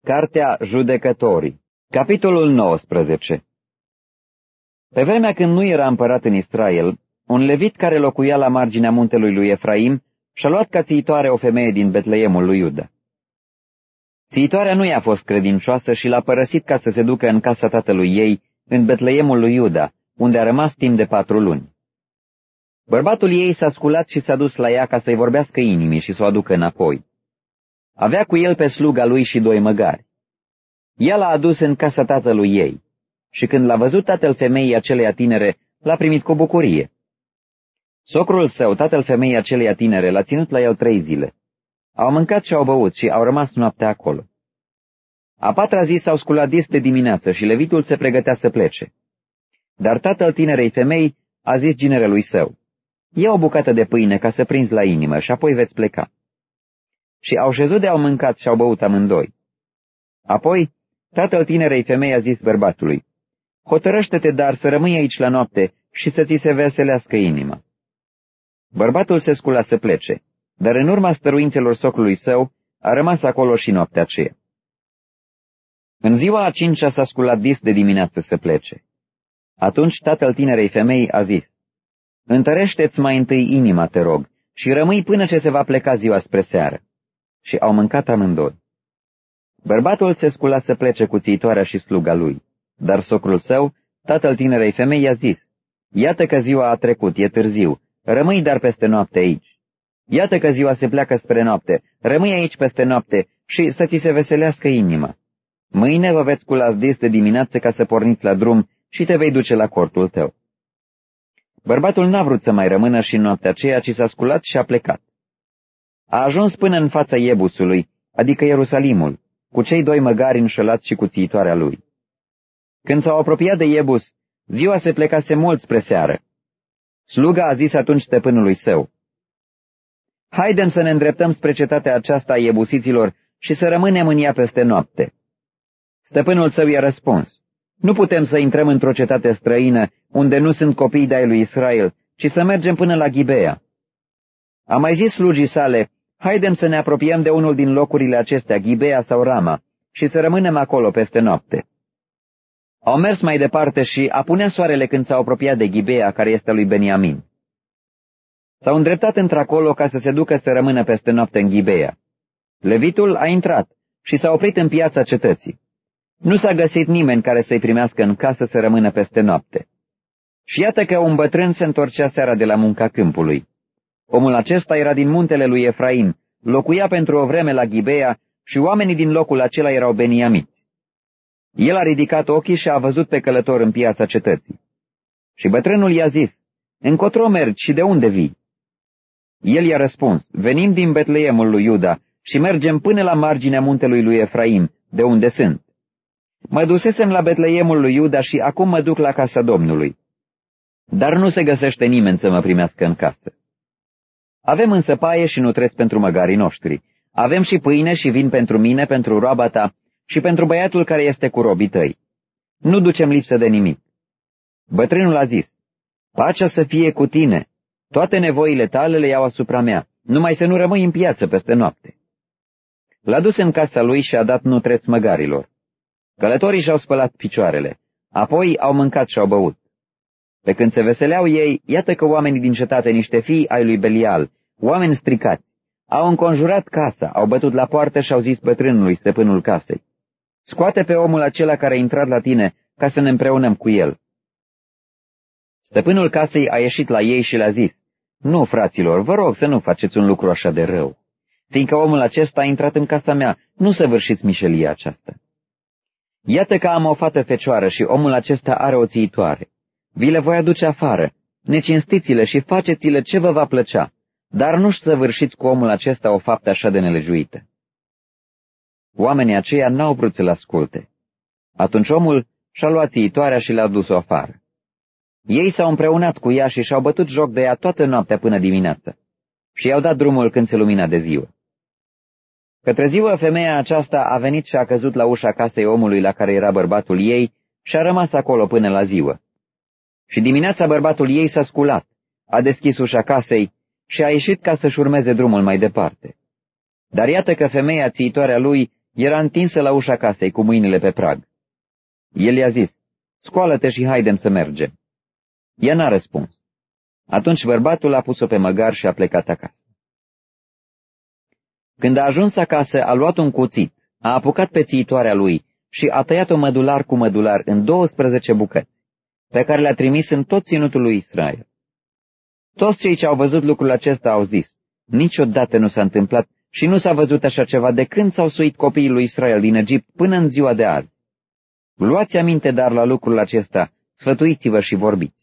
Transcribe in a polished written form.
Cartea Judecătorii, capitolul 19. Pe vremea când nu era împărat în Israel, un levit care locuia la marginea muntelui lui Efraim și-a luat ca țiitoare o femeie din Betleemul lui Iuda. Țiitoarea nu i-a fost credincioasă și l-a părăsit ca să se ducă în casa tatălui ei, în Betleemul lui Iuda, unde a rămas timp de 4 luni. Bărbatul ei s-a sculat și s-a dus la ea ca să-i vorbească inimii și să o aducă înapoi. Avea cu el pe sluga lui și 2 măgari. Ea l-a adus în casa tatălui ei și când l-a văzut tatăl femeii aceleia tinere, l-a primit cu bucurie. Socrul său, tatăl femeii aceleia tinere, l-a ținut la el 3 zile. Au mâncat și au băut și au rămas noaptea acolo. A 4-a zi s-au sculat dis de dimineață și levitul se pregătea să plece. Dar tatăl tinerei femei a zis ginerelui său: ia o bucată de pâine ca să prinzi la inimă și apoi veți pleca. Și au șezut de au mâncat și au băut amândoi. Apoi, tatăl tinerei femei a zis bărbatului: hotărăște-te dar să rămâi aici la noapte și să ți se veselească inima. Bărbatul se scula să plece, dar în urma stăruințelor socrului său a rămas acolo și noaptea aceea. În ziua a 5-a s-a sculat dis de dimineață să plece. Atunci tatăl tinerei femei a zis: întărește-ți mai întâi inima, te rog, și rămâi până ce se va pleca ziua spre seară. Și au mâncat amândoi. Bărbatul se scula să plece cu țiitoarea și sluga lui, dar socrul său, tatăl tinerei femei, i-a zis: iată că ziua a trecut, e târziu, rămâi dar peste noapte aici. Iată că ziua se pleacă spre noapte, rămâi aici peste noapte și să ți se veselească inima. Mâine vă veți scula dis de dimineață ca să porniți la drum și te vei duce la cortul tău. Bărbatul n-a vrut să mai rămână și în noaptea aceea, ci s-a sculat și a plecat. A ajuns până în fața Iebusului, adică Ierusalimul, cu cei 2 măgari înșelați și cu țiitoarea lui. Când s-au apropiat de Iebus, ziua se plecase mult spre seară. Sluga a zis atunci stăpânului său: haidem să ne îndreptăm spre cetatea aceasta a iebusiților și să rămânem în ea peste noapte. Stăpânul său i-a răspuns: nu putem să intrăm într-o cetate străină, unde nu sunt copii de-ai lui Israel, ci să mergem până la Ghibea. A mai zis slugii sale: haidem să ne apropiem de unul din locurile acestea, Ghibea sau Rama, și să rămânem acolo peste noapte. Au mers mai departe și apunea soarele când s-au apropiat de Ghibea, care este a lui Beniamin. S-au îndreptat într-acolo ca să se ducă să rămână peste noapte în Ghibea. Levitul a intrat și s-a oprit în piața cetății. Nu s-a găsit nimeni care să-i primească în casă să rămână peste noapte. Și iată că un bătrân se întorcea seara de la munca câmpului. Omul acesta era din muntele lui Efraim, locuia pentru o vreme la Ghibea și oamenii din locul acela erau beniamiți. El a ridicat ochii și a văzut pe călător în piața cetății. Și bătrânul i-a zis: încotro mergi și de unde vii? El i-a răspuns: venim din Betleemul lui Iuda și mergem până la marginea muntelui lui Efraim, de unde sunt. Mă dusesem la Betleemul lui Iuda și acum mă duc la casa Domnului. Dar nu se găsește nimeni să mă primească în casă. Avem însă paie și nutreți pentru măgarii noștri. Avem și pâine și vin pentru mine, pentru roaba ta și pentru băiatul care este cu robii tăi. Nu ducem lipsă de nimic. Bătrânul a zis: pacea să fie cu tine. Toate nevoile tale le iau asupra mea, numai să nu rămâi în piață peste noapte. L-a dus în casa lui și a dat nutreți măgarilor. Călătorii și-au spălat picioarele, apoi au mâncat și au băut. Pe când se veseleau ei, iată că oamenii din cetate, niște fii ai lui Belial, oameni stricați, au înconjurat casa, au bătut la poartă și au zis bătrânului, stăpânul casei: scoate pe omul acela care a intrat la tine, ca să ne împreunăm cu el. Stăpânul casei a ieșit la ei și le-a zis: nu, fraților, vă rog să nu faceți un lucru așa de rău, fiindcă omul acesta a intrat în casa mea, nu săvârșiți mișelia aceasta. Iată că am o fată fecioară și omul acesta are o țiitoare. Vi le voi aduce afară, necinstiți-le și faceți-le ce vă va plăcea, dar nu-și săvârșiți cu omul acesta o faptă așa de nelejuită. Oamenii aceia n-au vrut să-l asculte. Atunci omul și-a luat țiitoarea și le-a dus-o afară. Ei s-au împreunat cu ea și și-au bătut joc de ea toată noaptea până dimineață și i-au dat drumul când se lumina de ziua. Către ziua, femeia aceasta a venit și a căzut la ușa casei omului la care era bărbatul ei și a rămas acolo până la ziua. Și dimineața bărbatul ei s-a sculat, a deschis ușa casei și a ieșit ca să-și urmeze drumul mai departe. Dar iată că femeia țiitoarea lui era întinsă la ușa casei cu mâinile pe prag. El i-a zis, scoală-te și haidem să mergem. Ea n-a răspuns. Atunci bărbatul a pus-o pe măgar și a plecat acasă. Când a ajuns acasă, a luat un cuțit, a apucat pe țiitoarea lui și a tăiat-o mădular cu mădular în 12 bucăți, pe care le-a trimis în tot ținutul lui Israel. Toți cei ce au văzut lucrul acesta au zis, niciodată nu s-a întâmplat și nu s-a văzut așa ceva de când s-au suit copiii lui Israel din Egipt până în ziua de azi. Luați aminte dar la lucrul acesta, sfătuiți-vă și vorbiți.